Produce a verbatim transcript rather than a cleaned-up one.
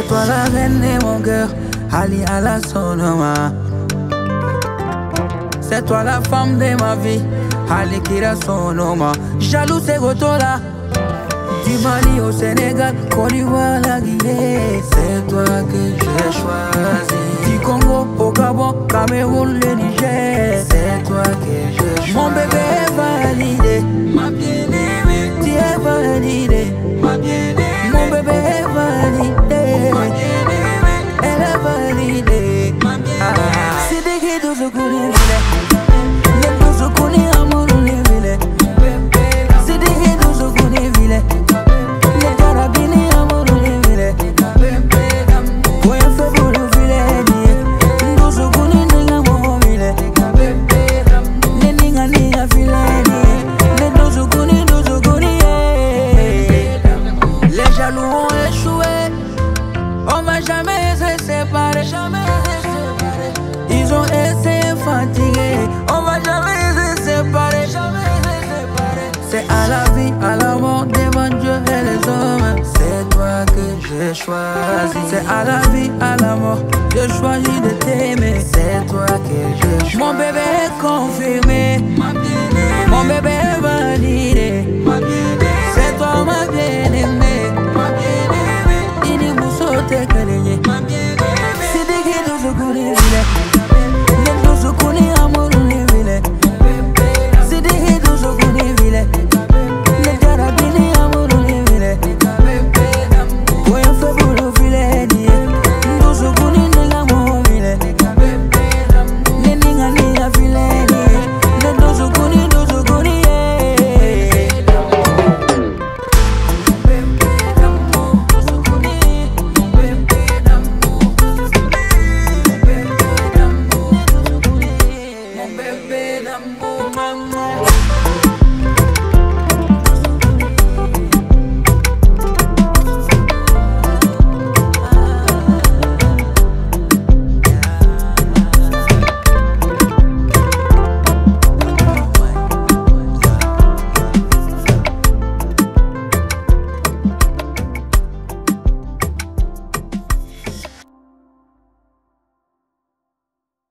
C'est toi la reine de mon cœur, Ali à la Sonoma. C'est toi la femme de ma vie, Ali Kira Sonoma. Jaloux c'est Gotola, du Mali au Sénégal, Côte d'Ivoire, la Guinée. C'est toi que j'ai choisi. Du Congo au Gabon, Cameroun, le Niger. C'est toi que j'ai choisi. Mon bébé est validé, ma bien-aimée. Tu es validé, ma bien-aimée. Mon bébé est validé, ma bien-aimée. Elle est validée, ma bien-aimée. C'est des guides de ce qu'on est vile. Les deux se connaissent à mon vile. C'est des guides de ce qu'on est vile. Les carabinés à mon vile. Ouais, fait pour le vile. Deux se connaissent à mon vile. Les ningas ningas vile. Les deux se connaissent, deux se connaissent. Les jaloux ont échoué. On va jamais se séparer. Ils ont essayé fatigué. On va jamais se séparer. C'est à la vie, à la mort, devant Dieu et les hommes. C'est toi que j'ai choisi. C'est à la vie, à la mort, j'ai choisi de t'aimer. C'est toi que j'ai choisi. Mon bébé est confirmé.